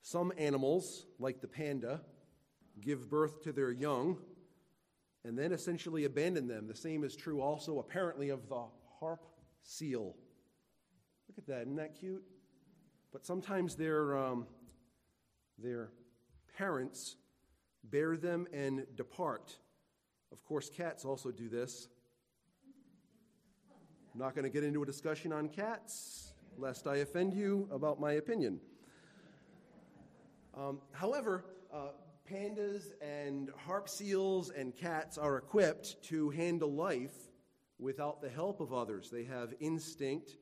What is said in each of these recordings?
Some animals, like the panda, give birth to their young and then essentially abandon them. The same is true also, apparently, of the harp seal. Look at that, isn't that cute? But sometimes their parents bear them and depart. Of course, cats also do this. I'm not going to get into a discussion on cats, lest I offend you about my opinion. However, pandas and harp seals and cats are equipped to handle life without the help of others. They have instinct,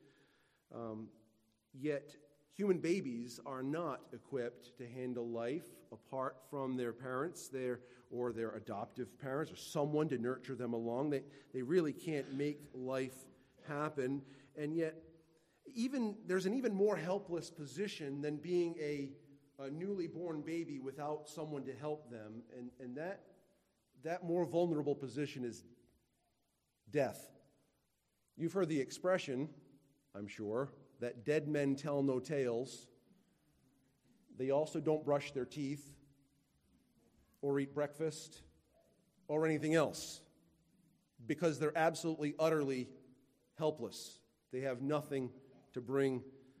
yet human babies are not equipped to handle life apart from their parents or their adoptive parents or someone to nurture them along. They really can't make life happen. And yet, there's an even more helpless position than being a newly born baby without someone to help them. And that more vulnerable position is death. You've heard the expression, I'm sure, that dead men tell no tales. They also don't brush their teeth or eat breakfast or anything else because they're absolutely, utterly helpless. They have nothing to bring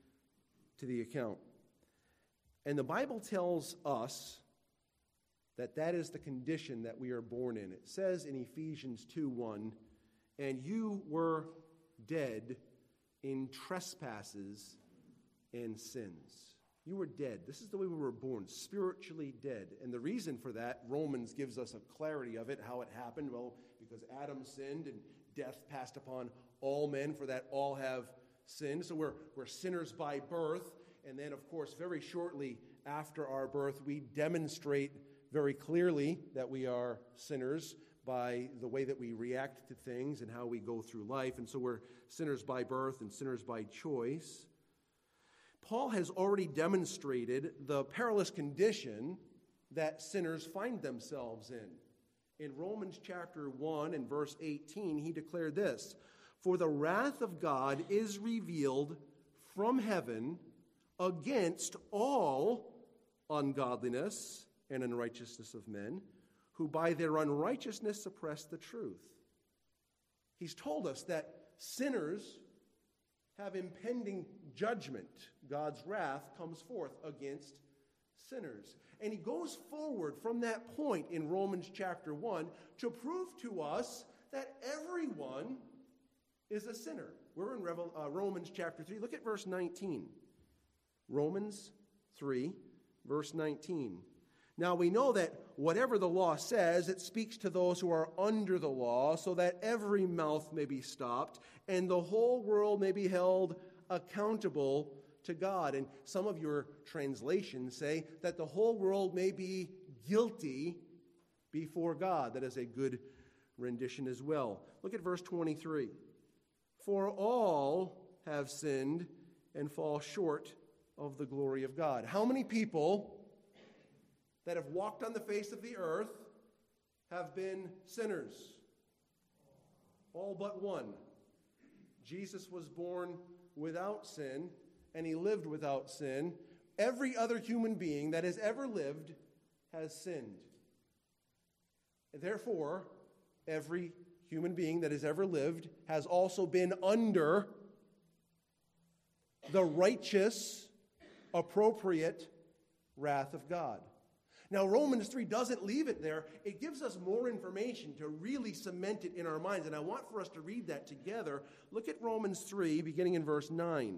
to the account. And the Bible tells us that is the condition that we are born in. It says in Ephesians 2:1, "And you were dead in trespasses and sins." You were dead. This is the way we were born, spiritually dead. And the reason for that, Romans gives us a clarity of it, how it happened. Well, because Adam sinned and death passed upon all men, for that all have sinned. So we're sinners by birth. And then, of course, very shortly after our birth, we demonstrate very clearly that we are sinners by the way that we react to things and how we go through life. And so we're sinners by birth and sinners by choice. Paul has already demonstrated the perilous condition that sinners find themselves in. In Romans chapter 1 and verse 18, he declared this, "For the wrath of God is revealed from heaven against all ungodliness and unrighteousness of men, who by their unrighteousness suppress the truth." He's told us that sinners have impending judgment. God's wrath comes forth against sinners. And he goes forward from that point in Romans chapter 1 to prove to us that everyone is a sinner. We're in Romans chapter 3. Look at verse 19. Romans 3, verse 19. "Now we know that whatever the law says, it speaks to those who are under the law, so that every mouth may be stopped, and the whole world may be held accountable to God." And some of your translations say that the whole world may be guilty before God. That is a good rendition as well. Look at verse 23. "For all have sinned and fall short of the glory of God." How many people that have walked on the face of the earth have been sinners? All but one. Jesus was born without sin, and he lived without sin. Every other human being that has ever lived has sinned. Therefore, every human being that has ever lived has also been under the righteous, appropriate wrath of God. Now, Romans 3 doesn't leave it there. It gives us more information to really cement it in our minds, and I want for us to read that together. Look at Romans 3, beginning in verse 9.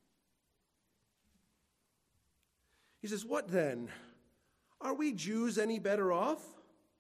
He says, "What then? Are we Jews any better off?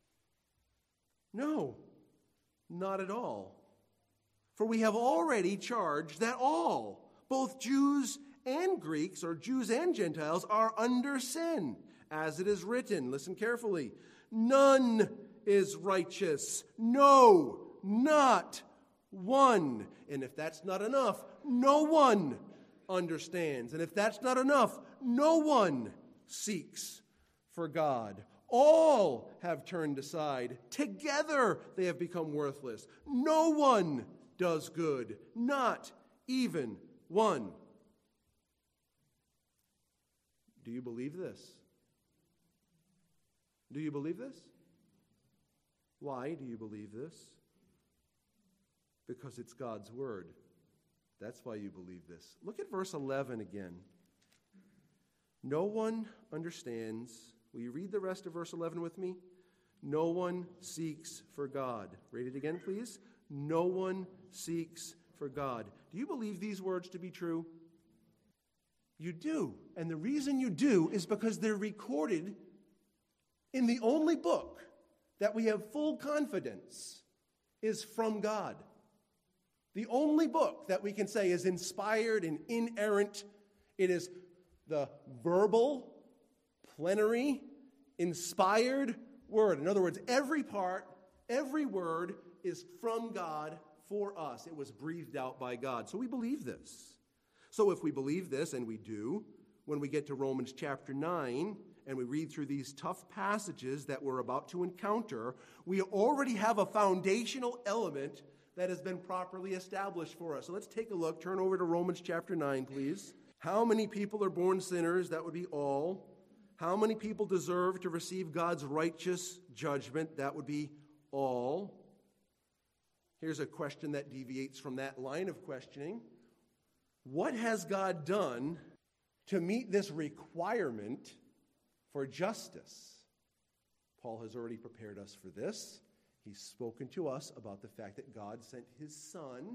No, not at all. For we have already charged that all, both Jews and Greeks, or Jews and Gentiles, are under sin. As it is written," listen carefully, "none is righteous, no, not one." And if that's not enough, no one understands. And if that's not enough, no one seeks for God. All have turned aside. Together they have become worthless. No one does good, not even one. Do you believe this? Do you believe this? Why do you believe this? Because it's God's word. That's why you believe this. Look at verse 11 again. No one understands. Will you read the rest of verse 11 with me? No one seeks for God. Read it again, please. No one seeks for God. Do you believe these words to be true? You do. And the reason you do is because they're recorded in the only book that we have full confidence is from God. The only book that we can say is inspired and inerrant. It is the verbal, plenary, inspired word. In other words, every part, every word is from God for us. It was breathed out by God. So we believe this. So if we believe this, and we do, when we get to Romans chapter 9, and we read through these tough passages that we're about to encounter, we already have a foundational element that has been properly established for us. So let's take a look. Turn over to Romans chapter 9, please. How many people are born sinners? That would be all. How many people deserve to receive God's righteous judgment? That would be all. Here's a question that deviates from that line of questioning. What has God done to meet this requirement for justice? Paul has already prepared us for this. He's spoken to us about the fact that God sent his Son,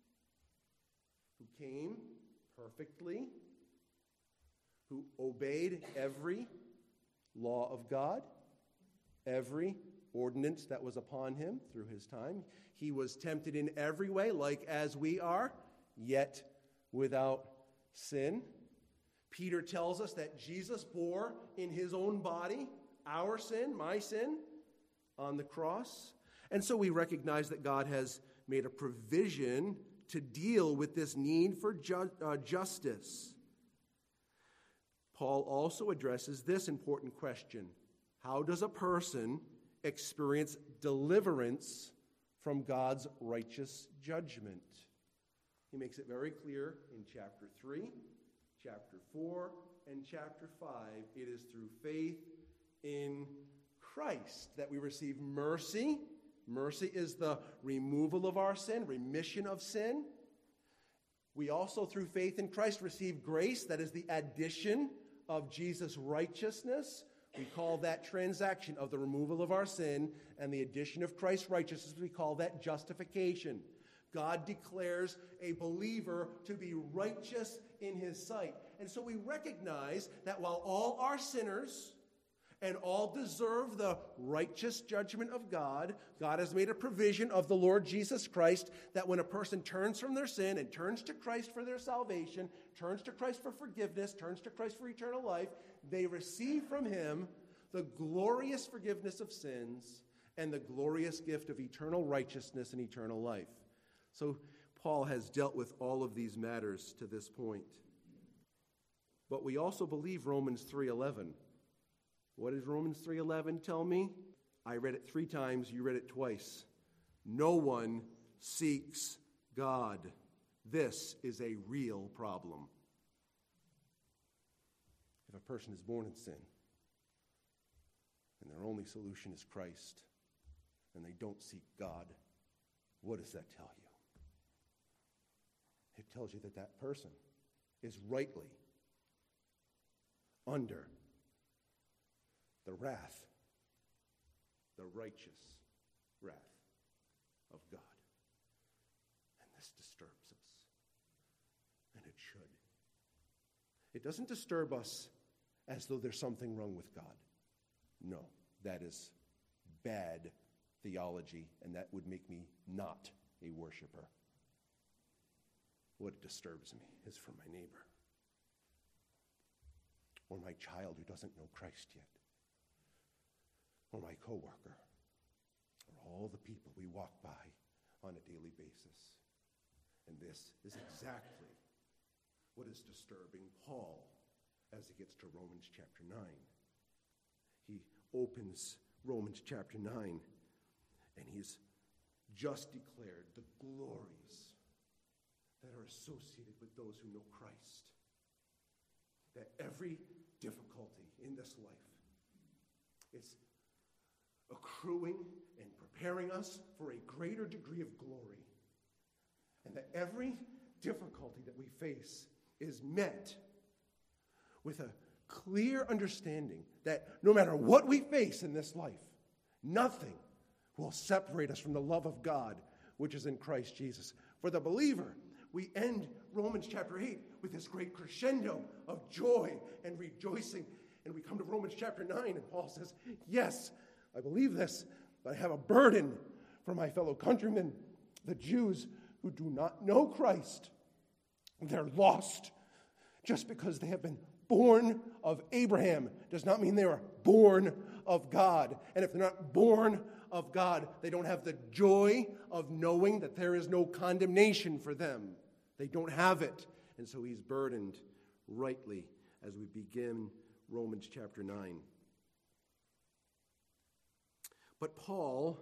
who came perfectly, who obeyed every law of God, every ordinance that was upon him through his time. He was tempted in every way, like as we are, yet without sin. Peter tells us that Jesus bore in his own body our sin, my sin, on the cross. And so we recognize that God has made a provision to deal with this need for justice. Paul also addresses this important question. How does a person experience deliverance from God's righteous judgment? He makes it very clear in chapter 3, chapter 4, and chapter 5. It is through faith in Christ that we receive mercy. Mercy is the removal of our sin, remission of sin. We also, through faith in Christ, receive grace. That is the addition of Jesus' righteousness. We call that transaction of the removal of our sin and the addition of Christ's righteousness. We call that justification. God declares a believer to be righteous in his sight. And so we recognize that while all are sinners and all deserve the righteous judgment of God, God has made a provision of the Lord Jesus Christ that when a person turns from their sin and turns to Christ for their salvation, turns to Christ for forgiveness, turns to Christ for eternal life, they receive from him the glorious forgiveness of sins and the glorious gift of eternal righteousness and eternal life. So Paul has dealt with all of these matters to this point. But we also believe Romans 3:11. What does Romans 3:11 tell me? I read it 3 times, you read it twice. No one seeks God. This is a real problem. If a person is born in sin, and their only solution is Christ, and they don't seek God, what does that tell you? It tells you that that person is rightly under the wrath, the righteous wrath of God. And this disturbs us. And it should. It doesn't disturb us as though there's something wrong with God. No, that is bad theology, and that would make me not a worshiper. What disturbs me is for my neighbor, or my child who doesn't know Christ yet, or my coworker, or all the people we walk by on a daily basis. And this is exactly what is disturbing Paul as he gets to Romans chapter 9. He opens Romans chapter 9, and he's just declared the glories that are associated with those who know Christ. That every difficulty in this life. It's accruing and preparing us for a greater degree of glory. And that every difficulty that we face is met with a clear understanding that no matter what we face in this life, nothing will separate us from the love of God, which is in Christ Jesus. For the believer, we end Romans chapter 8 with this great crescendo of joy and rejoicing. And we come to Romans chapter 9, and Paul says, yes, I believe this, but I have a burden for my fellow countrymen, the Jews who do not know Christ. They're lost. Just because they have been born of Abraham does not mean they are born of God. And if they're not born of God, they don't have the joy of knowing that there is no condemnation for them. They don't have it. And so he's burdened rightly as we begin Romans chapter 9. But Paul,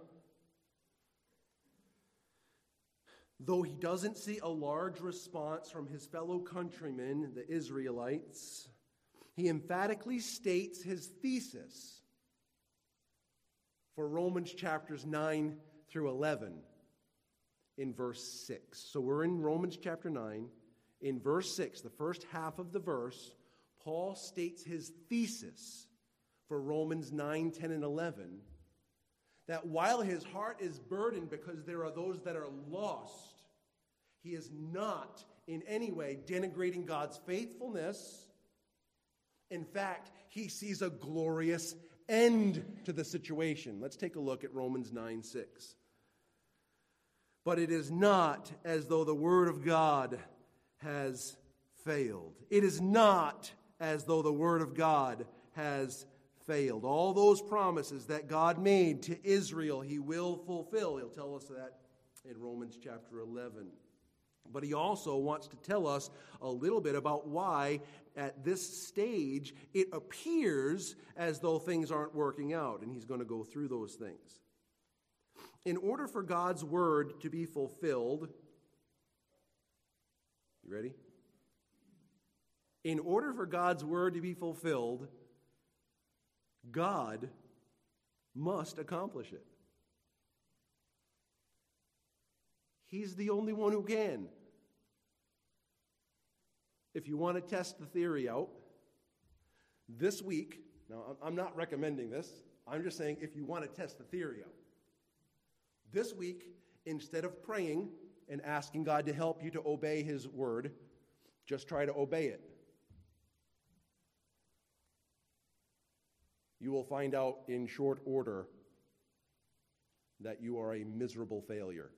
though he doesn't see a large response from his fellow countrymen, the Israelites, he emphatically states his thesis for Romans chapters 9 through 11 in verse 6. So we're in Romans chapter 9. In verse 6, the first half of the verse, Paul states his thesis for Romans 9, 10, and 11, that while his heart is burdened because there are those that are lost, he is not in any way denigrating God's faithfulness. In fact, he sees a glorious end to the situation. Let's take a look at Romans 9, 6. But it is not as though the word of God has failed. It is not as though the word of God has failed. All those promises that God made to Israel, he will fulfill. He'll tell us that in Romans chapter 11. But he also wants to tell us a little bit about why at this stage it appears as though things aren't working out. And he's going to go through those things. In order for God's word to be fulfilled, you ready? In order for God's word to be fulfilled, God must accomplish it. He's the only one who can. If you want to test the theory out, this week, now I'm not recommending this, I'm just saying if you want to test the theory out, this week, instead of praying and asking God to help you to obey his word, just try to obey it. You will find out in short order that you are a miserable failure.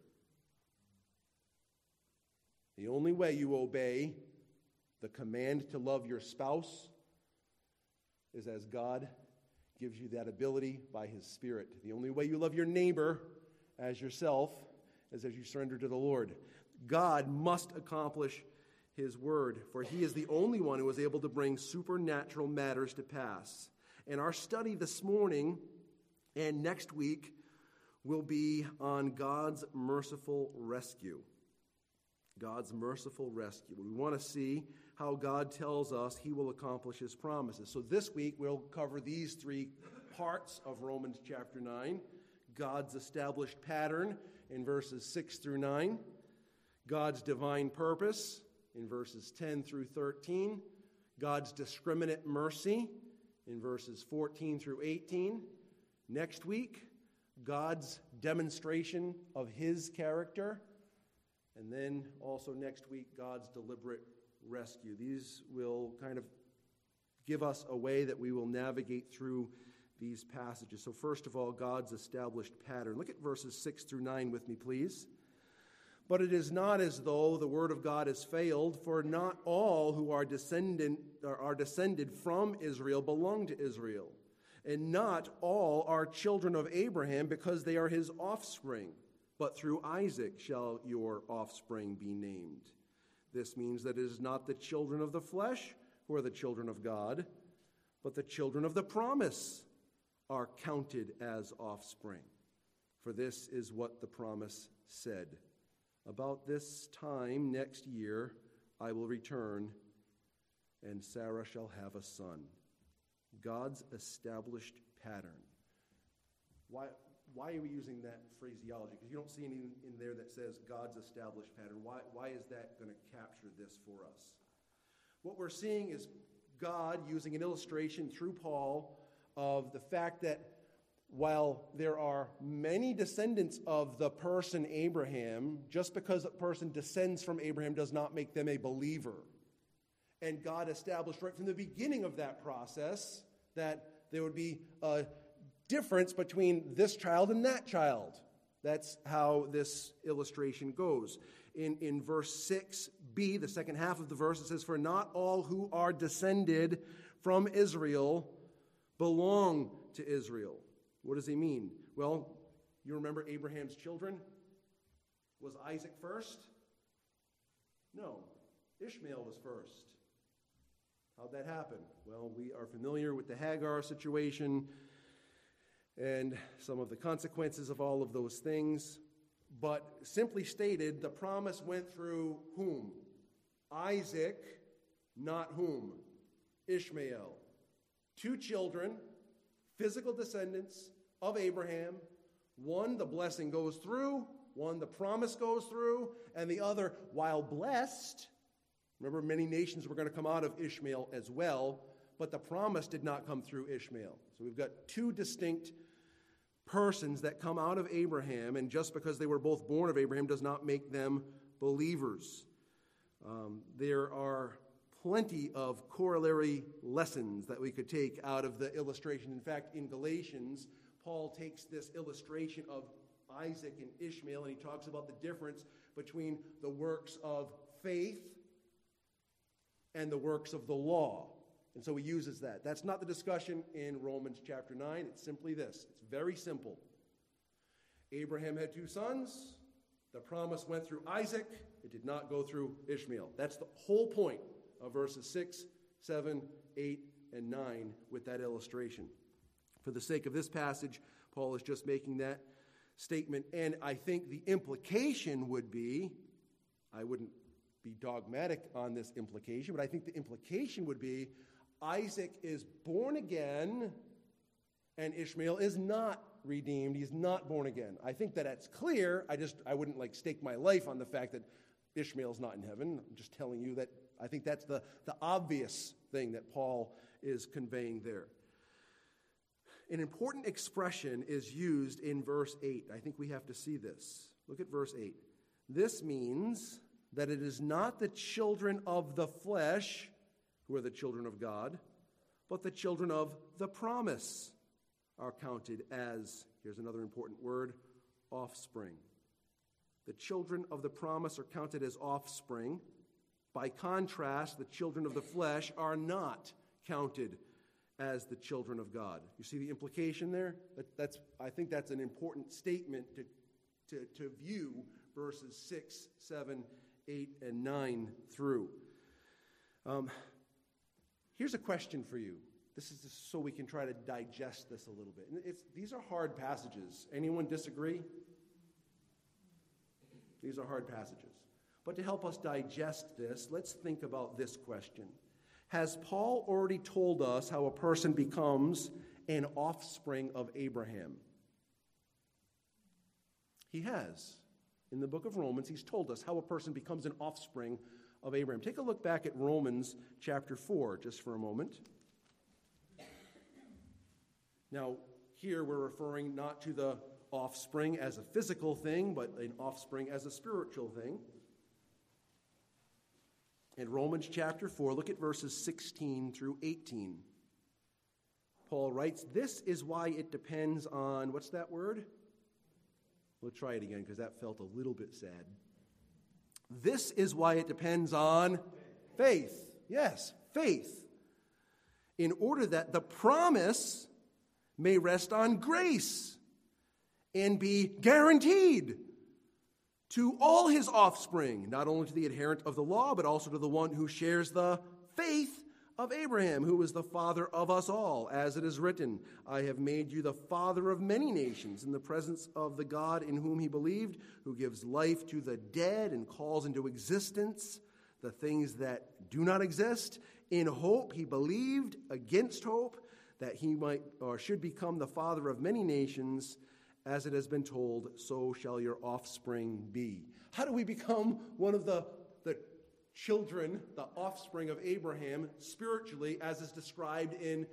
The only way you obey the command to love your spouse is as God gives you that ability by his Spirit. The only way you love your neighbor as yourself is as you surrender to the Lord. God must accomplish his word, for he is the only one who is able to bring supernatural matters to pass. And our study this morning and next week will be on God's merciful rescue. God's merciful rescue. We want to see how God tells us he will accomplish his promises. So this week we'll cover these three parts of Romans chapter 9. God's established pattern in verses 6 through 9. God's divine purpose in verses 10 through 13. God's discriminate mercy in verses 14 through 18. Next week, God's demonstration of his character. And then also next week, God's deliberate rescue. These will kind of give us a way that we will navigate through these passages. So first of all, God's established pattern. Look at verses 6 through 9 with me, please. But it is not as though the word of God has failed, for not all who are descended from Israel belong to Israel, and not all are children of Abraham because they are his offspring. But through Isaac shall your offspring be named. This means that it is not the children of the flesh who are the children of God, but the children of the promise are counted as offspring. For this is what the promise said. About this time next year I will return, and Sarah shall have a son. God's established pattern. Why are we using that phraseology? Because you don't see anything in there that says God's established pattern. Why is that going to capture this for us? What we're seeing is God using an illustration through Paul of the fact that while there are many descendants of the person Abraham, just because a person descends from Abraham does not make them a believer. And God established right from the beginning of that process that there would be a difference between this child and that child. That's how this illustration goes. In verse 6b, the second half of the verse, it says, "For not all who are descended from Israel belong to Israel." What does he mean? Well, you remember Abraham's children? Was Isaac first? No, Ishmael was first. How'd that happen? Well, we are familiar with the Hagar situation and some of the consequences of all of those things. But simply stated, the promise went through whom? Isaac, not whom? Ishmael. Two children, physical descendants of Abraham. One, the blessing goes through. One, the promise goes through. And the other, while blessed, remember, many nations were going to come out of Ishmael as well, but the promise did not come through Ishmael. So we've got two distinct persons that come out of Abraham, and just because they were both born of Abraham does not make them believers. There are plenty of corollary lessons that we could take out of the illustration. In fact, in Galatians, Paul takes this illustration of Isaac and Ishmael, and he talks about the difference between the works of faith and the works of the law. And so he uses that. That's not the discussion in Romans chapter 9. It's simply this. It's very simple. Abraham had two sons. The promise went through Isaac. It did not go through Ishmael. That's the whole point of verses 6, 7, 8, and 9 with that illustration. For the sake of this passage, Paul is just making that statement. And I think the implication would be, I wouldn't be dogmatic on this implication, but I think the implication would be Isaac is born again and Ishmael is not redeemed. He's not born again. I think that that's clear. I wouldn't stake my life on the fact that Ishmael's not in heaven. I'm just telling you that I think that's the obvious thing that Paul is conveying there. An important expression is used in verse 8. I think we have to see this. Look at verse 8. This means that it is not the children of the flesh who are the children of God, but the children of the promise are counted as, here's another important word, offspring. The children of the promise are counted as offspring. By contrast, the children of the flesh are not counted as the children of God. You see the implication there? I think that's an important statement to view verses 6, 7, 8, and 9 through. Here's a question for you. This is just so we can try to digest this a little bit. These are hard passages. Anyone disagree? These are hard passages. But to help us digest this, let's think about this question. Has Paul already told us how a person becomes an offspring of Abraham? He has. In the book of Romans, he's told us how a person becomes an offspring of Abraham. Take a look back at Romans chapter 4 just for a moment. Now, here we're referring not to the offspring as a physical thing, but an offspring as a spiritual thing. In Romans chapter 4, look at verses 16 through 18. Paul writes, "This is why it depends on," what's that word? We'll try it again because that felt a little bit sad. This is why it depends on faith. Yes, faith. In order that the promise may rest on grace and be guaranteed to all his offspring, not only to the adherent of the law, but also to the one who shares the faith of Abraham, who is the father of us all. As it is written, I have made you the father of many nations in the presence of the God in whom he believed, who gives life to the dead and calls into existence the things that do not exist. In hope he believed against hope, that he might or should become the father of many nations, as it has been told, so shall your offspring be. How do we become one of the children, the offspring of Abraham, spiritually, as is described in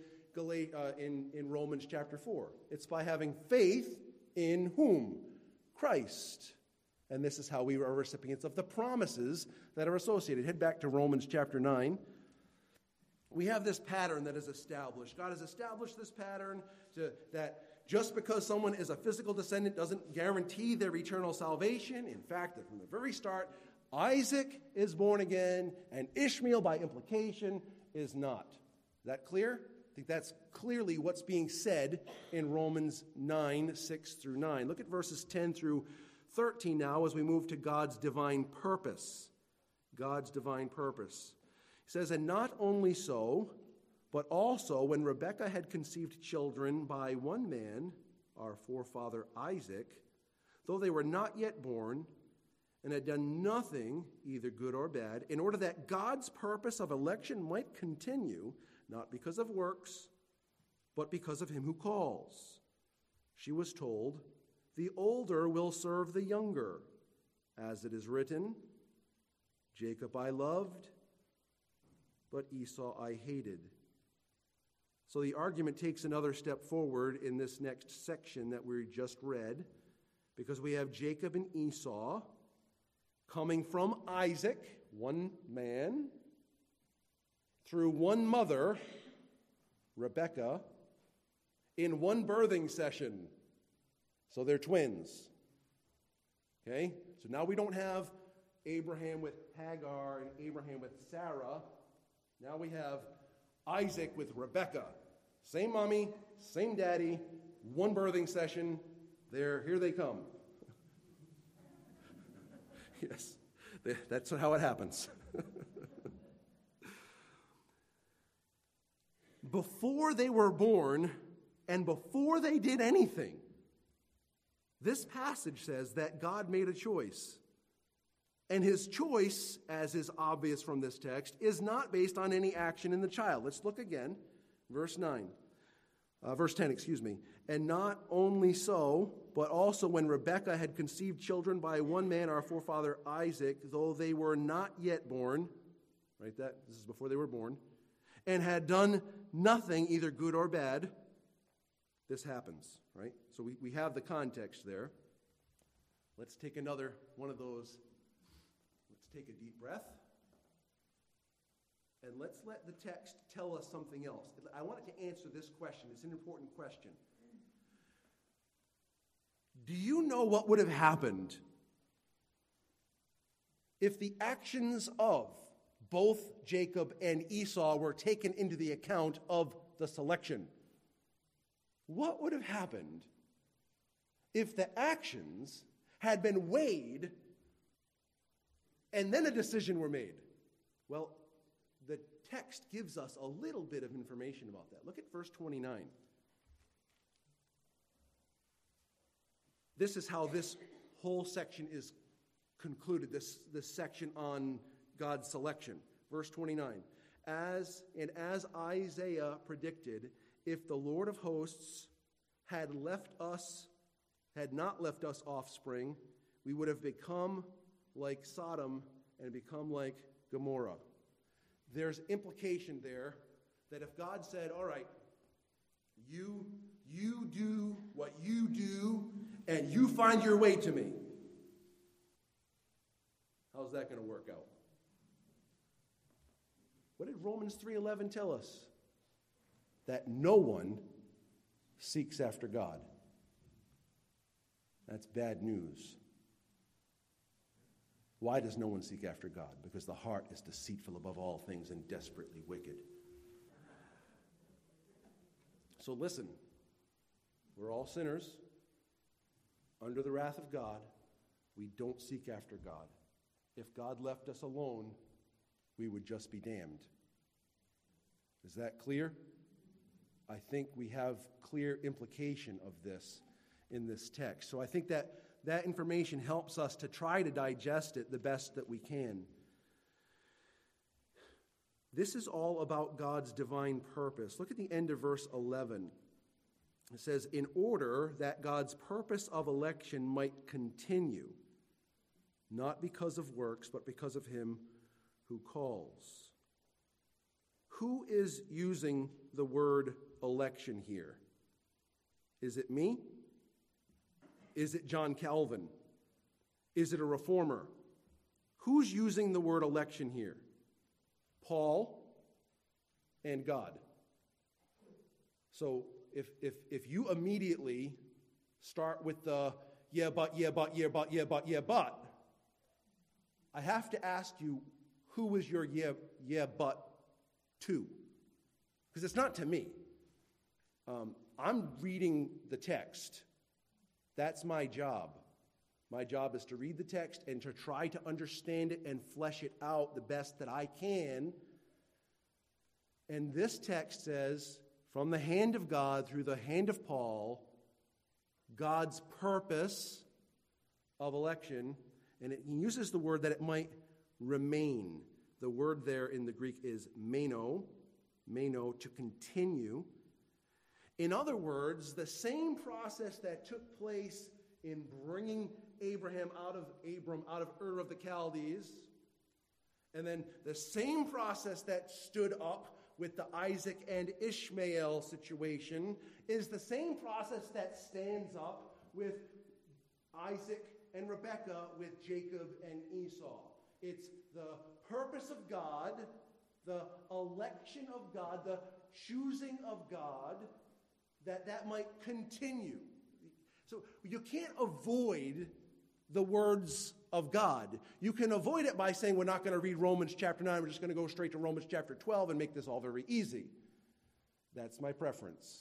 Romans chapter 4? It's by having faith in whom? Christ. And this is how we are recipients of the promises that are associated. Head back to Romans chapter 9. We have this pattern that is established. God has established this pattern that just because someone is a physical descendant doesn't guarantee their eternal salvation. In fact, that from the very start, Isaac is born again, and Ishmael, by implication, is not. Is that clear? I think that's clearly what's being said in Romans 9, 6 through 9. Look at verses 10 through 13 now as we move to God's divine purpose. God's divine purpose. He says, and not only so, but also when Rebekah had conceived children by one man, our forefather Isaac, though they were not yet born, and had done nothing, either good or bad, in order that God's purpose of election might continue, not because of works, but because of him who calls. She was told, the older will serve the younger, as it is written, Jacob I loved, but Esau I hated. So the argument takes another step forward in this next section that we just read, because we have Jacob and Esau coming from Isaac, one man, through one mother, Rebekah, in one birthing session. So they're twins. Okay? So now we don't have Abraham with Hagar and Abraham with Sarah. Now we have Isaac with Rebekah. Same mommy, same daddy, one birthing session. Here they come. Yes, that's how it happens. Before they were born and before they did anything, this passage says that God made a choice. And his choice, as is obvious from this text, is not based on any action in the child. Let's look again. Verse 10. And not only so, but also when Rebekah had conceived children by one man, our forefather Isaac, though they were not yet born, right? This is before they were born, and had done nothing, either good or bad, this happens, right? So we have the context there. Let's take another one of those. Let's take a deep breath. And let's let the text tell us something else. I want it to answer this question. It's an important question. Do you know what would have happened if the actions of both Jacob and Esau were taken into the account of the selection? What would have happened if the actions had been weighed and then a decision were made? Well, the text gives us a little bit of information about that. Look at verse 29. This is how this whole section is concluded, this section on God's selection. Verse 29. As Isaiah predicted, if the Lord of hosts had not left us offspring, we would have become like Sodom and become like Gomorrah. There's implication there that if God said, all right, you do what you do, and you find your way to me, how's that going to work out? What did Romans 3:11 tell us? That no one seeks after God. That's bad news. Why does no one seek after God? Because the heart is deceitful above all things and desperately wicked. So listen, we're all sinners under the wrath of God. We don't seek after God. If God left us alone, we would just be damned. Is that clear? I think we have clear implication of this in this text. So I think that information helps us to try to digest it the best that we can. This is all about God's divine purpose. Look at the end of verse 11. It says, in order that God's purpose of election might continue, not because of works, but because of him who calls. Who is using the word election here? Is it me? Is it John Calvin? Is it a reformer? Who's using the word election here? Paul and God. So if you immediately start with the yeah, but, I have to ask you, who was your yeah, but to? Because it's not to me. I'm reading the text. That's my job. My job is to read the text and to try to understand it and flesh it out the best that I can. And this text says, from the hand of God through the hand of Paul, God's purpose of election, and he uses the word that it might remain. The word there in the Greek is meno, to continue. In other words, the same process that took place in bringing Abram out of Ur of the Chaldees, and then the same process that stood up with the Isaac and Ishmael situation is the same process that stands up with Isaac and Rebekah, with Jacob and Esau. It's the purpose of God, the election of God, the choosing of God, that might continue. So you can't avoid the words of God. You can avoid it by saying we're not going to read Romans chapter 9, we're just going to go straight to Romans chapter 12 and make this all very easy. That's my preference.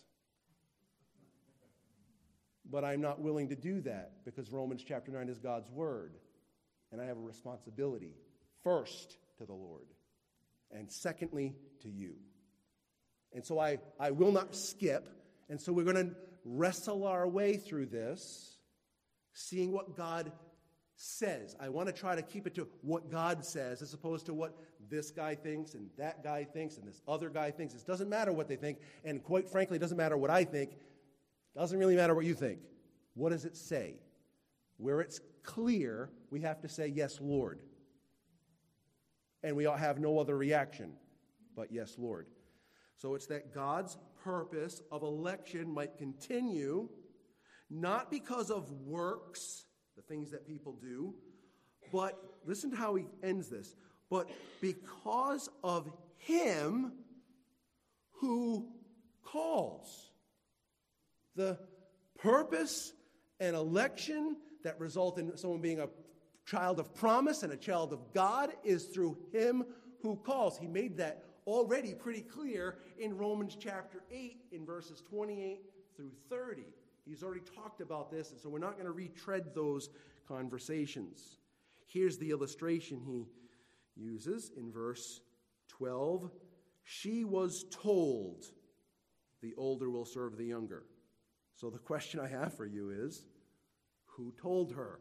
But I'm not willing to do that because Romans chapter 9 is God's word. And I have a responsibility, first to the Lord, and secondly to you. And so I will not skip. And so we're going to wrestle our way through this, seeing what God says. I want to try to keep it to what God says as opposed to what this guy thinks and that guy thinks and this other guy thinks. It doesn't matter what they think. And quite frankly, it doesn't matter what I think. It doesn't really matter what you think. What does it say? Where it's clear, we have to say, yes, Lord. And we all have no other reaction but yes, Lord. So it's that God's purpose of election might continue, not because of works, the things that people do, but listen to how he ends this, but because of him who calls. The purpose and election that result in someone being a child of promise and a child of God is through him who calls. He made that already pretty clear in Romans chapter 8 in verses 28 through 30. He's already talked about this, and so we're not going to retread those conversations. Here's the illustration he uses in verse 12. She was told, the older will serve the younger. So the question I have for you is, who told her?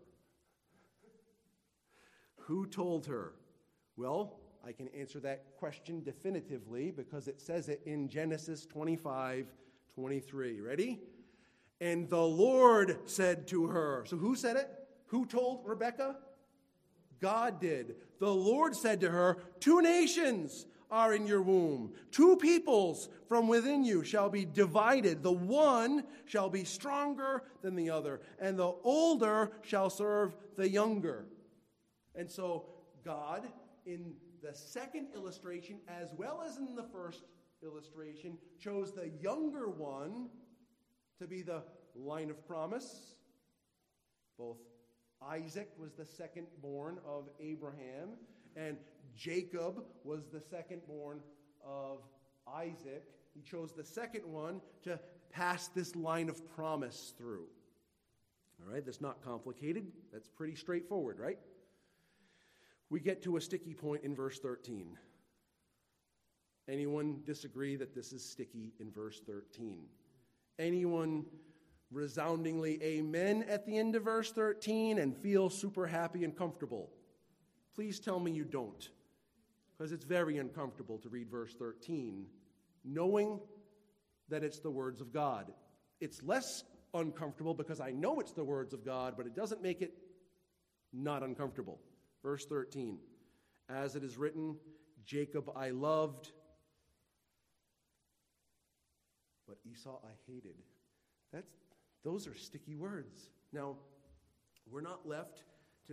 Who told her? Well, I can answer that question definitively because it says it in Genesis 25:23. Ready? And the Lord said to her. So who said it? Who told Rebekah? God did. The Lord said to her, 2 nations are in your womb. 2 peoples from within you shall be divided. The one shall be stronger than the other, and the older shall serve the younger. And so God, in the second illustration, as well as in the first illustration, chose the younger one to be the line of promise. Both Isaac was the second born of Abraham, and Jacob was the second born of Isaac. He chose the second one to pass this line of promise through. All right, that's not complicated. That's pretty straightforward, right? We get to a sticky point in verse 13. Anyone disagree that this is sticky in verse 13? Anyone resoundingly amen at the end of verse 13 and feel super happy and comfortable? Please tell me you don't. because it's very uncomfortable to read verse 13, knowing that it's the words of God. It's less uncomfortable because I know it's the words of God, but it doesn't make it not uncomfortable. Verse 13, as it is written, Jacob I loved, but Esau I hated. Those are sticky words. Now, we're not left to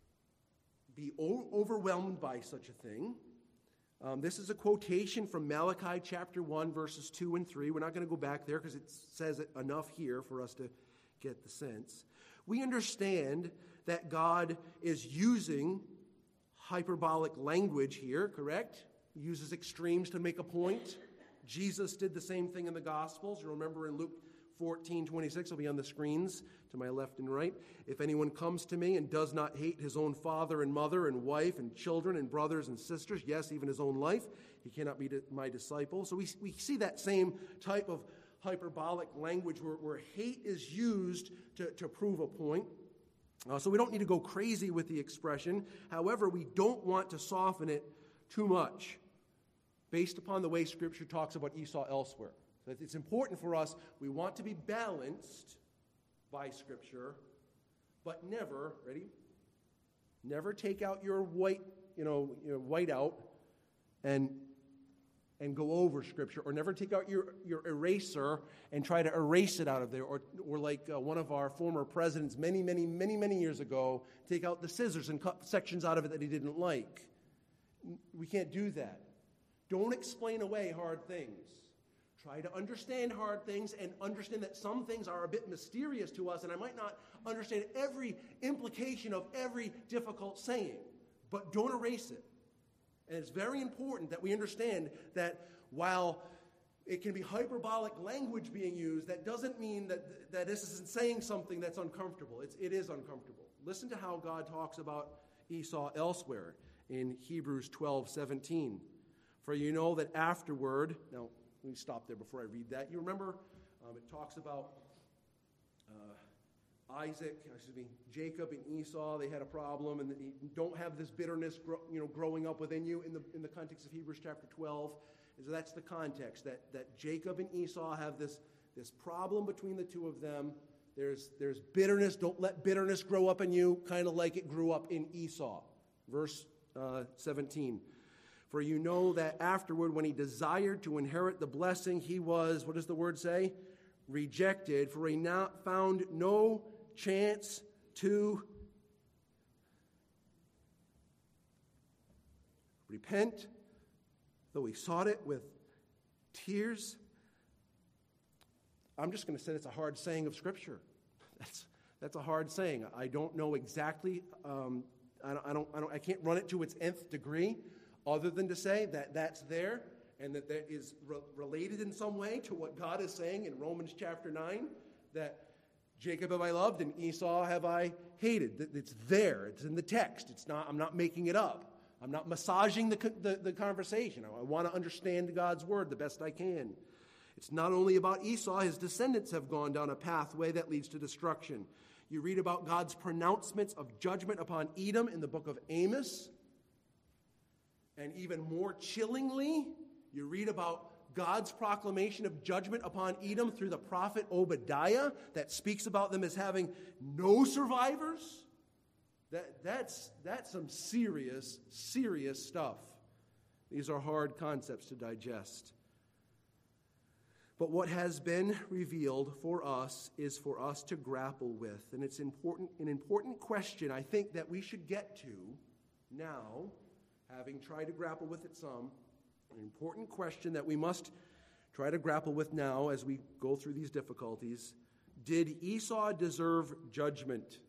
be overwhelmed by such a thing. This is a quotation from Malachi chapter 1, verses 2 and 3. We're not going to go back there because it says it enough here for us to get the sense. We understand that God is using hyperbolic language here, correct? He uses extremes to make a point. Jesus did the same thing in the Gospels. You remember in Luke 14:26, it'll be on the screens to my left and right. If anyone comes to me and does not hate his own father and mother and wife and children and brothers and sisters, yes, even his own life, he cannot be my disciple. So we see that same type of hyperbolic language where hate is used to prove a point. So we don't need to go crazy with the expression. However, we don't want to soften it too much based upon the way Scripture talks about Esau elsewhere. It's important for us. We want to be balanced by Scripture, but never, ready? Never take out your white out and go over Scripture, or never take out your eraser and try to erase it out of there, or like one of our former presidents many years ago, take out the scissors and cut sections out of it that he didn't like. We can't do that. Don't explain away hard things. Try to understand hard things and understand that some things are a bit mysterious to us, and I might not understand every implication of every difficult saying, but don't erase it. And it's very important that we understand that while it can be hyperbolic language being used, that doesn't mean that this isn't saying something that's uncomfortable. It is uncomfortable. Listen to how God talks about Esau elsewhere in Hebrews 12:17. For you know that afterward, now let me stop there before I read that. You remember it talks about Jacob and Esau. They had a problem, and you don't have this bitterness growing up within you in the context of Hebrews chapter 12. And so that's the context, that Jacob and Esau have this problem between the two of them. There's bitterness. Don't let bitterness grow up in you, kind of like it grew up in Esau. Verse 17. For you know that afterward, when he desired to inherit the blessing, he was, what does the word say? Rejected, for he found no chance to repent, though he sought it with tears. I'm just going to say it's a hard saying of Scripture. That's a hard saying. I don't know exactly. I can't run it to its nth degree, other than to say that that's there and that is related in some way to what God is saying in Romans chapter 9, that Jacob have I loved and Esau have I hated. It's there. It's in the text. I'm not making it up. I'm not massaging the conversation. I want to understand God's word the best I can. It's not only about Esau. His descendants have gone down a pathway that leads to destruction. You read about God's pronouncements of judgment upon Edom in the book of Amos. And even more chillingly, you read about God's proclamation of judgment upon Edom through the prophet Obadiah that speaks about them as having no survivors. That's some serious stuff. These are hard concepts to digest. But what has been revealed for us is for us to grapple with. And it's an important question, I think, that we should get to now, having tried to grapple with it some. An important question that we must try to grapple with now as we go through these difficulties. Did Esau deserve judgment?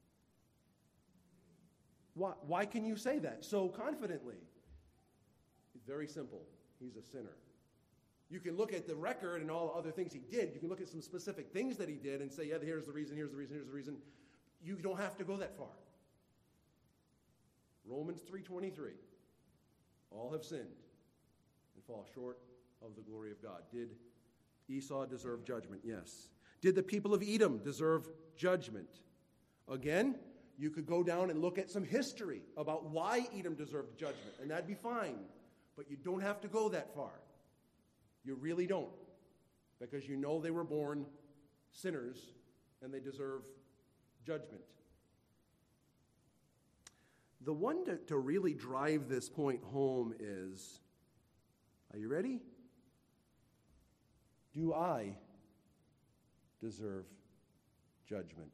Why can you say that so confidently? It's very simple. He's a sinner. You can look at the record and all the other things he did. You can look at some specific things that he did and say, yeah, here's the reason. You don't have to go that far. Romans 3:23. All have sinned and fall short of the glory of God. Did Esau deserve judgment? Yes. Did the people of Edom deserve judgment? Again, you could go down and look at some history about why Edom deserved judgment, and that'd be fine. But you don't have to go that far. You really don't. Because you know they were born sinners and they deserve judgment. The one to really drive this point home is, are you ready? Do I deserve judgment?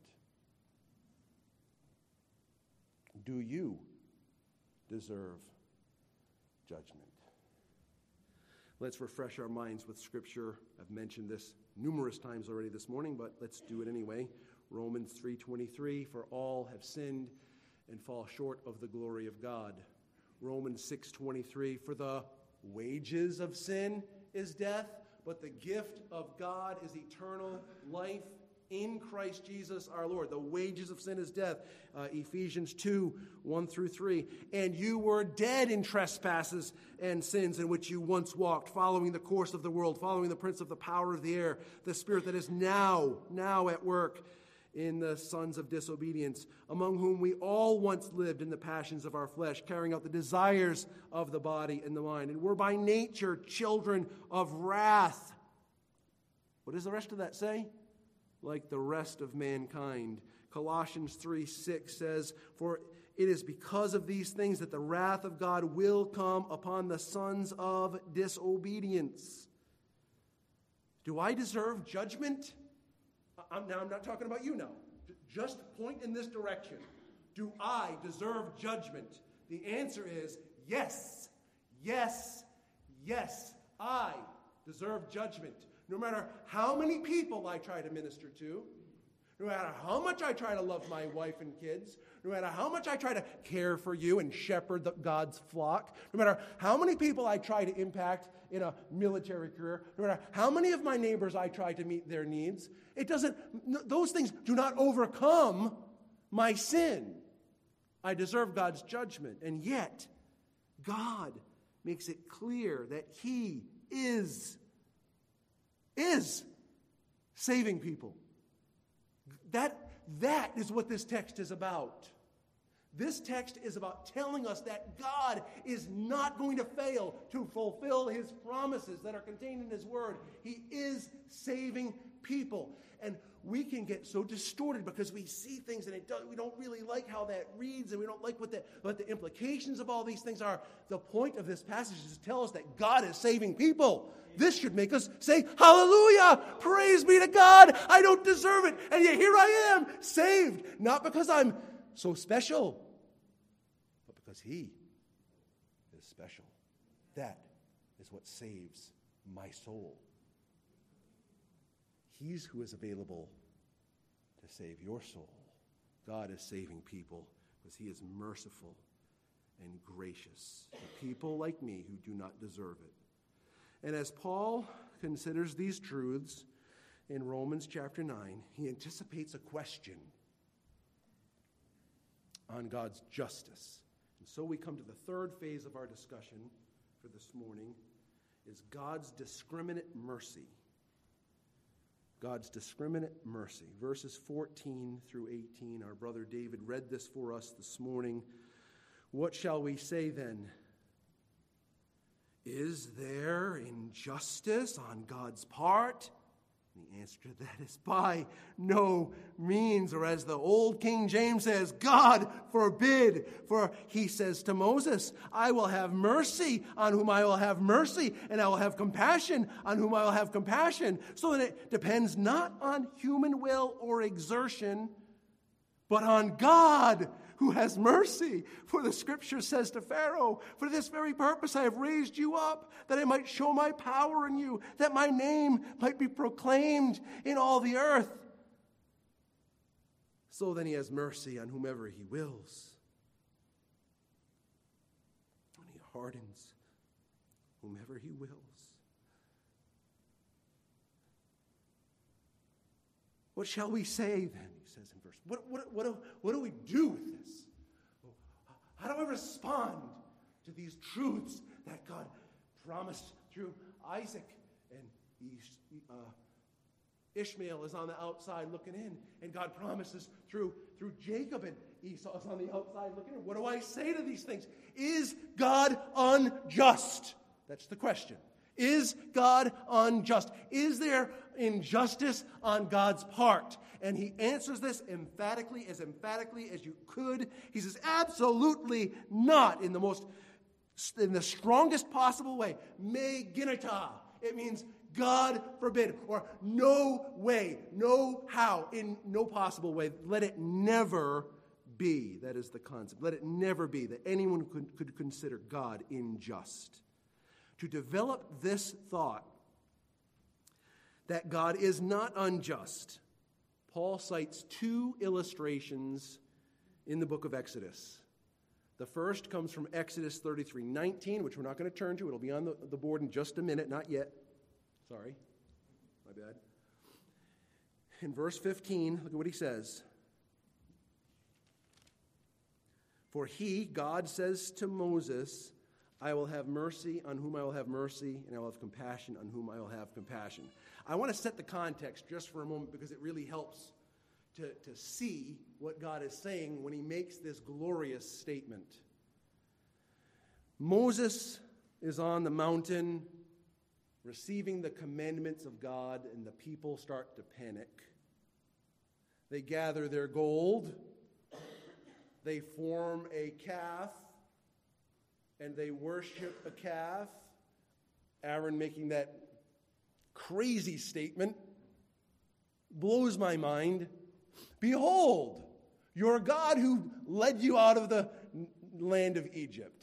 Do you deserve judgment? Let's refresh our minds with Scripture. I've mentioned this numerous times already this morning, but let's do it anyway. Romans 3:23, for all have sinned and fall short of the glory of God. Romans 6:23, for the wages of sin is death, but the gift of God is eternal life in Christ Jesus our Lord. The wages of sin is death. Ephesians 2:1-3. And you were dead in trespasses and sins in which you once walked, following the course of the world, following the prince of the power of the air, the spirit that is now at work in the sons of disobedience, among whom we all once lived in the passions of our flesh, carrying out the desires of the body and the mind, and were by nature children of wrath. What does the rest of that say? Like the rest of mankind. Colossians 3:6 says, for it is because of these things that the wrath of God will come upon the sons of disobedience. Do I deserve judgment? I'm not talking about you now. Just point in this direction. Do I deserve judgment? The answer is yes, yes, yes. I deserve judgment. No matter how many people I try to minister to, no matter how much I try to love my wife and kids, no matter how much I try to care for you and shepherd God's flock, no matter how many people I try to impact in a military career, no matter how many of my neighbors I try to meet their needs, those things do not overcome my sin. I deserve God's judgment. And yet, God makes it clear that He is saving people. That is what this text is about. This text is about telling us that God is not going to fail to fulfill His promises that are contained in His Word. He is saving people. And we can get so distorted because we see things and we don't really like how that reads, and we don't like what the implications of all these things are. The point of this passage is to tell us that God is saving people. This should make us say, hallelujah, praise be to God. I don't deserve it, and yet here I am, saved. Not because I'm so special, but because He is special. That is what saves my soul. He's who is available to save your soul. God is saving people because He is merciful and gracious to people like me who do not deserve it. And as Paul considers these truths in Romans chapter 9, he anticipates a question on God's justice. And so we come to the third phase of our discussion for this morning, is God's discriminate mercy. God's discriminate mercy. Verses 14-18. Our brother David read this for us this morning. What shall we say then? Is there injustice on God's part? The answer to that is by no means. Or as the old King James says, God forbid. For He says to Moses, I will have mercy on whom I will have mercy, and I will have compassion on whom I will have compassion. So that it depends not on human will or exertion, but on God who has mercy. For the Scripture says to Pharaoh, for this very purpose I have raised you up, that I might show my power in you, that my name might be proclaimed in all the earth. So then He has mercy on whomever He wills, and He hardens whomever He wills. What shall we say then? He says in verse. What do we do with this? How do I respond to these truths that God promised through Isaac? And Ishmael is on the outside looking in, and God promises through Jacob, and Esau's on the outside looking in. What do I say to these things? Is God unjust? That's the question. Is God unjust? Is there injustice on God's part? And he answers this emphatically as you could. He says, absolutely not, in the strongest possible way. Me ginata. It means God forbid, or no way, no how, in no possible way. Let it never be. That is the concept. Let it never be that anyone could consider God unjust. To develop this thought that God is not unjust, Paul cites two illustrations in the book of Exodus. The first comes from Exodus 33:19, which we're not going to turn to. It'll be on the board in just a minute. Not yet. Sorry. My bad. In verse 15, look at what he says. For he, God, says to Moses, I will have mercy on whom I will have mercy, and I will have compassion on whom I will have compassion. I want to set the context just for a moment because it really helps to see what God is saying when he makes this glorious statement. Moses is on the mountain receiving the commandments of God, and the people start to panic. They gather their gold, they form a calf, and they worship a calf. Aaron making that crazy statement blows my mind. Behold, your God who led you out of the land of Egypt.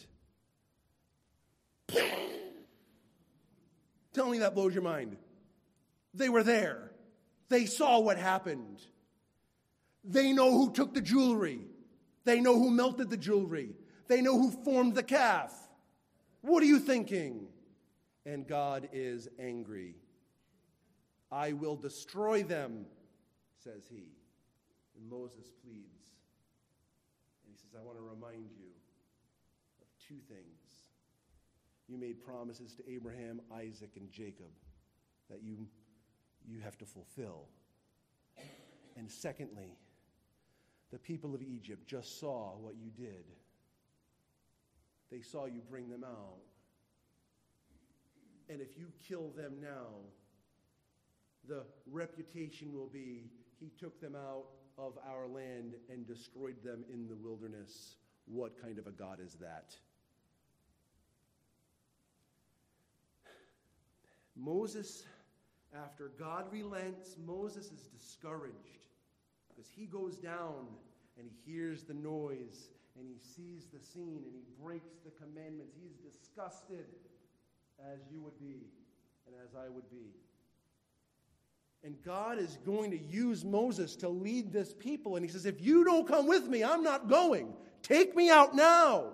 Tell me that blows your mind. They were there. They saw what happened. They know who took the jewelry. They know who melted the jewelry. They know who formed the calf. What are you thinking? And God is angry. I will destroy them, says he. And Moses pleads. And he says, I want to remind you of two things. You made promises to Abraham, Isaac, and Jacob that you have to fulfill. And secondly, the people of Egypt just saw what you did. They saw you bring them out. And if you kill them now, the reputation will be, he took them out of our land and destroyed them in the wilderness. What kind of a God is that? Moses, after God relents, Moses is discouraged because he goes down and he hears the noise and he sees the scene and he breaks the commandments. He's disgusted, as you would be and as I would be. And God is going to use Moses to lead this people. And he says, if you don't come with me, I'm not going. Take me out now.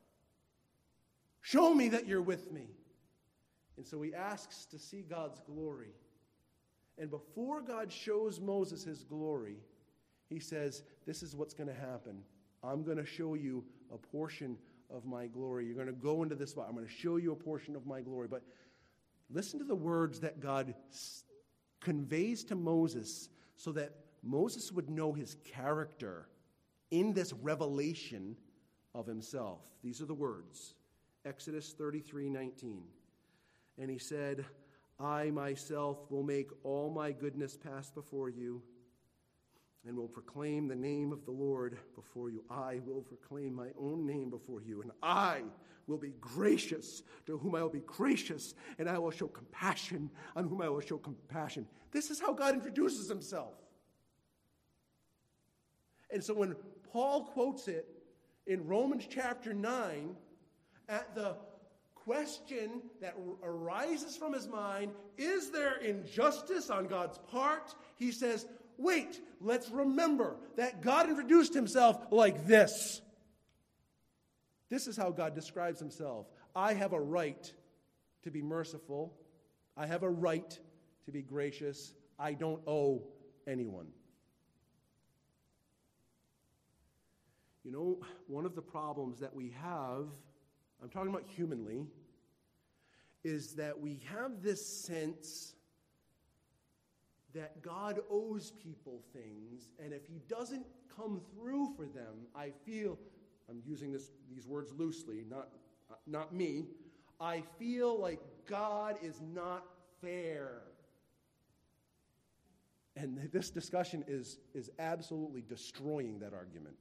Show me that you're with me. And so he asks to see God's glory. And before God shows Moses his glory, he says, this is what's going to happen. I'm going to show you a portion of my glory. You're going to go into this spot. I'm going to show you a portion of my glory. But listen to the words that God conveys to Moses so that Moses would know his character in this revelation of himself. These are the words. Exodus 33:19. And he said, I myself will make all my goodness pass before you and will proclaim the name of the Lord before you. I will proclaim my own name before you, and I will be gracious to whom I will be gracious, and I will show compassion on whom I will show compassion. This is how God introduces himself. And so when Paul quotes it in Romans chapter 9, at the question that arises from his mind, is there injustice on God's part? He says, wait, let's remember that God introduced himself like this. This is how God describes himself. I have a right to be merciful. I have a right to be gracious. I don't owe anyone. You know, one of the problems that we have, I'm talking about humanly, is that we have this sense that God owes people things, and if he doesn't come through for them, I feel, I'm using these words loosely, not me, I feel like God is not fair. And this discussion is absolutely destroying that argument.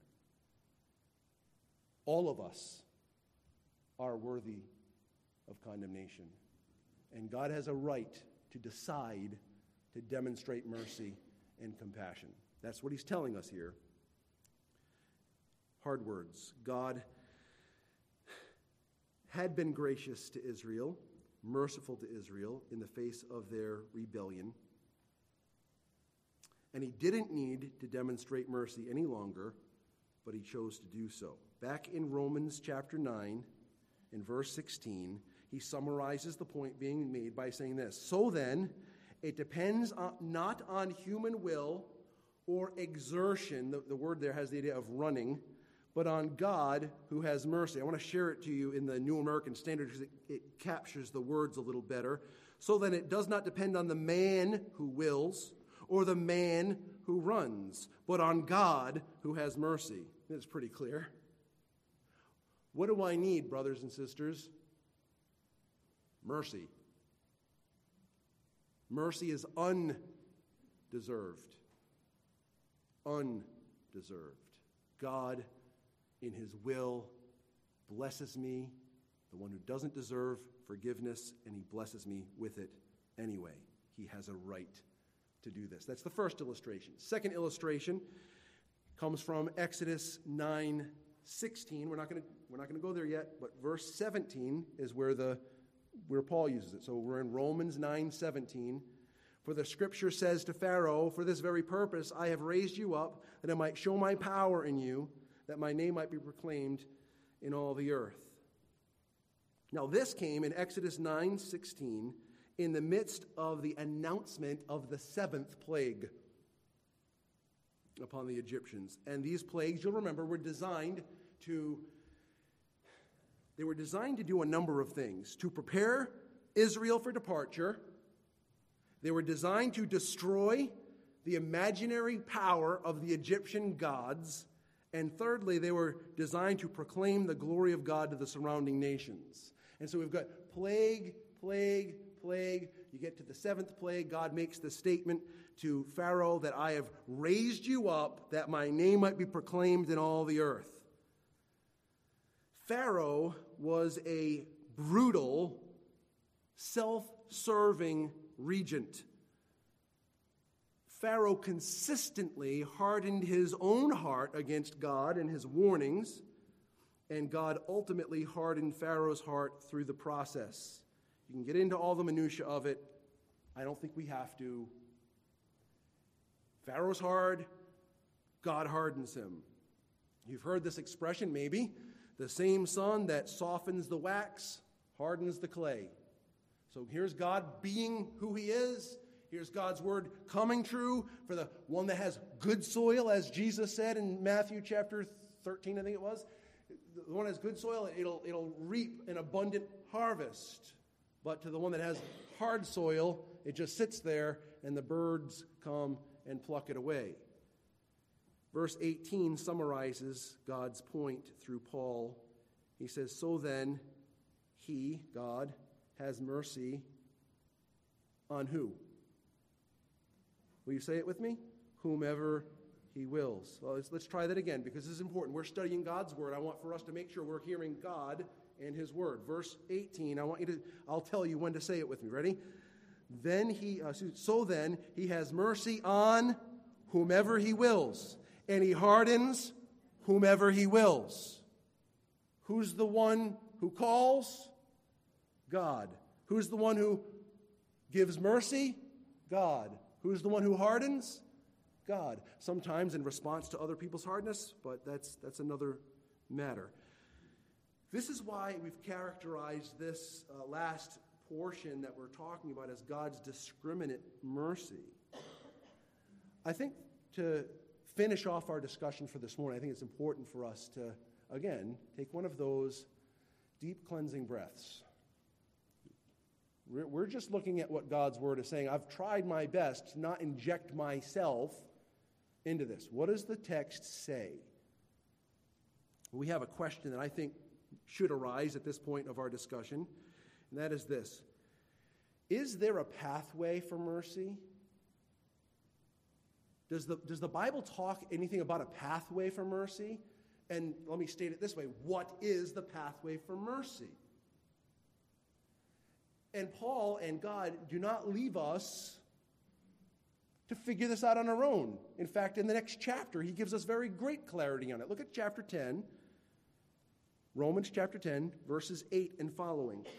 All of us are worthy of condemnation. And God has a right to decide to demonstrate mercy and compassion. That's what he's telling us here. Hard words. God had been gracious to Israel, merciful to Israel in the face of their rebellion. And he didn't need to demonstrate mercy any longer, but he chose to do so. Back in Romans chapter 9, in verse 16, he summarizes the point being made by saying this: "So then, it depends not on human will or exertion," the word there has the idea of running, "but on God who has mercy." I want to share it to you in the New American Standard because it captures the words a little better. "So then it does not depend on the man who wills or the man who runs, but on God who has mercy." It's pretty clear. What do I need, brothers and sisters? Mercy. Mercy is undeserved. Undeserved. God, in his will, blesses me, the one who doesn't deserve forgiveness, and he blesses me with it anyway. He has a right to do this. That's the first illustration. Second illustration comes from Exodus 9:16. We're not going to go there yet, but verse 17 is where Paul uses it. So we're in Romans 9:17. "For the scripture says to Pharaoh, for this very purpose I have raised you up, that I might show my power in you, that my name might be proclaimed in all the earth." Now this came in Exodus 9:16 in the midst of the announcement of the seventh plague upon the Egyptians. And these plagues, you'll remember, were designed to do a number of things. To prepare Israel for departure. They were designed to destroy the imaginary power of the Egyptian gods. And thirdly, they were designed to proclaim the glory of God to the surrounding nations. And so we've got plague, plague, plague. You get to the seventh plague, God makes the statement to Pharaoh that I have raised you up that my name might be proclaimed in all the earth. Pharaoh was a brutal, self-serving regent. Pharaoh consistently hardened his own heart against God and his warnings, and God ultimately hardened Pharaoh's heart through the process. You can get into all the minutia of it. I don't think we have to. Pharaoh's hard, God hardens him. You've heard this expression maybe. The same sun that softens the wax hardens the clay. So here's God being who he is. Here's God's word coming true for the one that has good soil, as Jesus said in Matthew chapter 13, I think it was. The one that has good soil, it'll reap an abundant harvest. But to the one that has hard soil, it just sits there and the birds come and pluck it away. Verse 18 summarizes God's point through Paul. He says, "So then, he, God, has mercy on who?" Will you say it with me? Whomever he wills. Well, let's try that again because this is important. We're studying God's word. I want for us to make sure we're hearing God and his word. Verse 18, I'll tell you when to say it with me. Ready? So then, he has mercy on whomever he wills, and he hardens whomever he wills. Who's the one who calls? God. Who's the one who gives mercy? God. Who's the one who hardens? God. Sometimes in response to other people's hardness, but that's another matter. This is why we've characterized this last portion that we're talking about as God's discriminate mercy. I think to finish off our discussion for this morning, I think it's important for us to, again, take one of those deep cleansing breaths. We're just looking at what God's word is saying. I've tried my best to not inject myself into this. What does the text say? We have a question that I think should arise at this point of our discussion, and that is this. Is there a pathway for mercy? Does the Bible talk anything about a pathway for mercy? And let me state it this way. What is the pathway for mercy? And Paul and God do not leave us to figure this out on our own. In fact, in the next chapter, he gives us very great clarity on it. Look at chapter 10, Romans chapter 10, verses 8 and following. It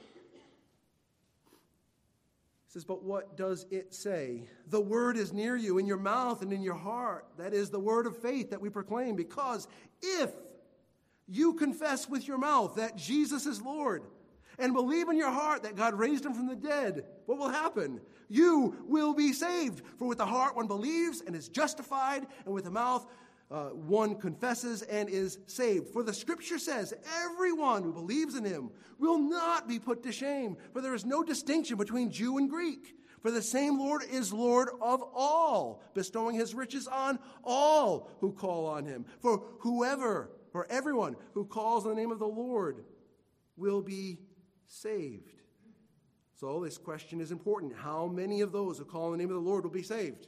says, but what does it say? The word is near you, in your mouth and in your heart. That is the word of faith that we proclaim. Because if you confess with your mouth that Jesus is Lord, and believe in your heart that God raised him from the dead, what will happen? You will be saved. For with the heart one believes and is justified, and with the mouth one confesses and is saved. For the scripture says, everyone who believes in him will not be put to shame. For there is no distinction between Jew and Greek. For the same Lord is Lord of all, bestowing his riches on all who call on him. For everyone who calls on the name of the Lord will be saved. So this question is important. How many of those who call on the name of the Lord will be saved?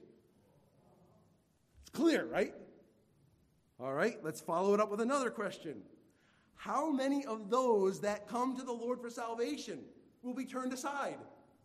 It's clear, right? All right, let's follow it up with another question. How many of those that come to the Lord for salvation will be turned aside?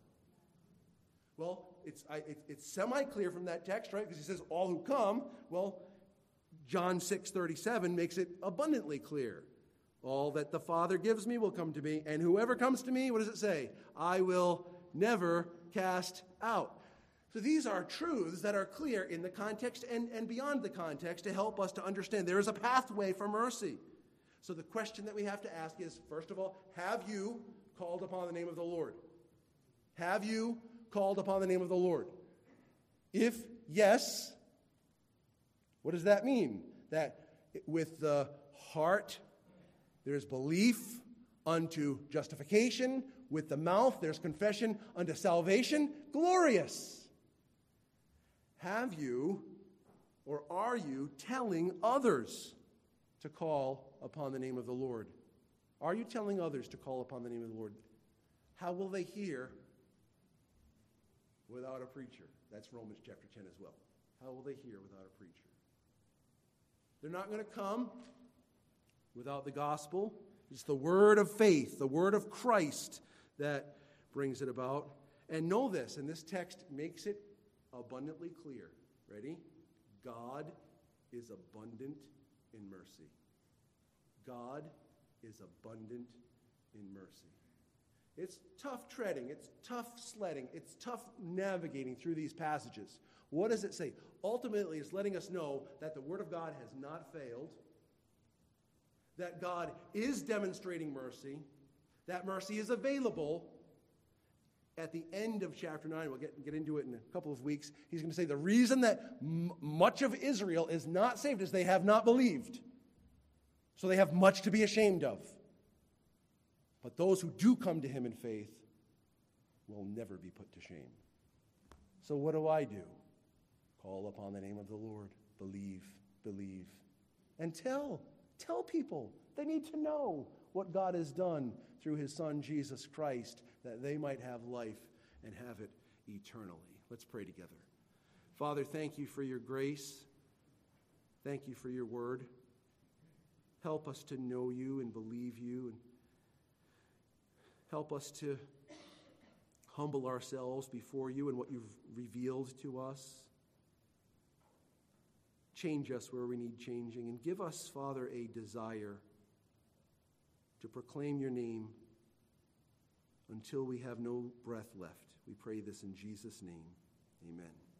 Well, it's semi-clear from that text, right? Because he says all who come. Well, John 6:37 makes it abundantly clear. All that the Father gives me will come to me, and whoever comes to me, what does it say? I will never cast out. So these are truths that are clear in the context and beyond the context to help us to understand there is a pathway for mercy. So the question that we have to ask is, first of all, have you called upon the name of the Lord? Have you called upon the name of the Lord? If yes, what does that mean? That with the heart there's belief unto justification. With the mouth, there's confession unto salvation. Glorious. Have you or are you telling others to call upon the name of the Lord? Are you telling others to call upon the name of the Lord? How will they hear without a preacher? That's Romans chapter 10 as well. How will they hear without a preacher? They're not going to come without the gospel. It's the word of faith, the word of Christ that brings it about. And know this, and this text makes it abundantly clear. Ready? God is abundant in mercy. God is abundant in mercy. It's tough treading, it's tough sledding, it's tough navigating through these passages. What does it say? Ultimately, it's letting us know that the Word of God has not failed, that God is demonstrating mercy, that mercy is available. At the end of chapter 9, we'll get into it in a couple of weeks, he's going to say the reason that much of Israel is not saved is they have not believed. So they have much to be ashamed of. But those who do come to him in faith will never be put to shame. So what do? Call upon the name of the Lord. Believe. And tell people. They need to know what God has done through his Son, Jesus Christ, that they might have life and have it eternally. Let's pray together. Father, thank you for your grace. Thank you for your word. Help us to know you and believe you, and help us to humble ourselves before you and what you've revealed to us. Change us where we need changing, and give us, Father, a desire to proclaim your name until we have no breath left. We pray this in Jesus' name. Amen.